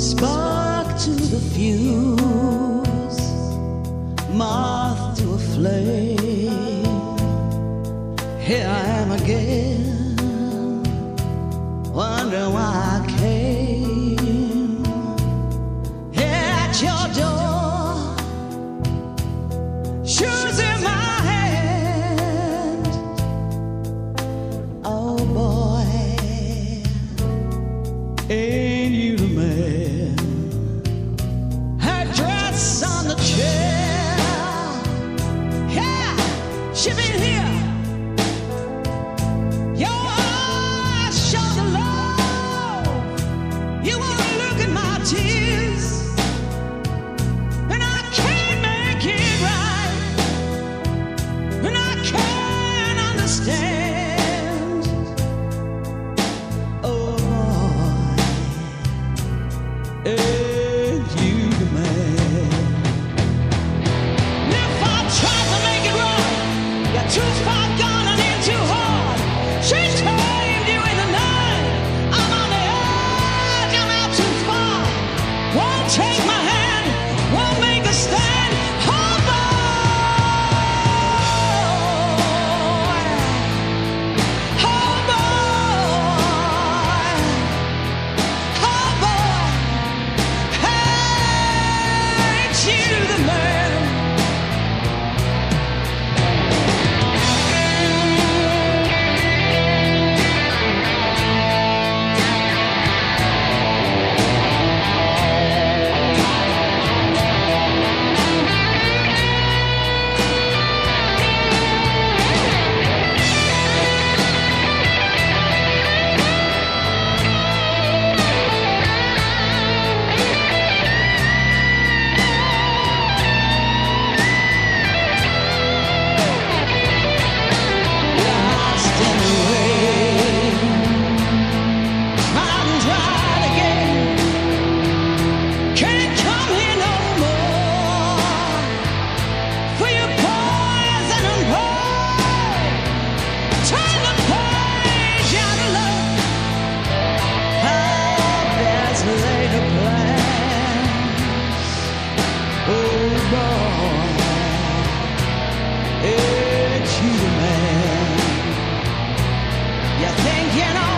Spark to the fuse, moth to a flame. Here I am again, wondering why I came. Here at your door, shoes in my hand. Oh boy, ain't you the man? Her dress on the chair, yeah, she been here. Your eyes show the love. You wanna look at my tears, and I can't make it right, and I can't understand. Oh boy, ain't you the man? And if I try to make it right, you're too far gone and in too hard. She tamed you in the night. I'm on the edge, I'm out too far. Won't take my hand, won't make a stand. Oh boy, oh boy, oh boy, ain't you the man? Lost in the rain, mountain dry again. Can't come here no more. For your poison and pride, turn the page out of love. There's later plans. Oh boy, ain't you the man? You think you know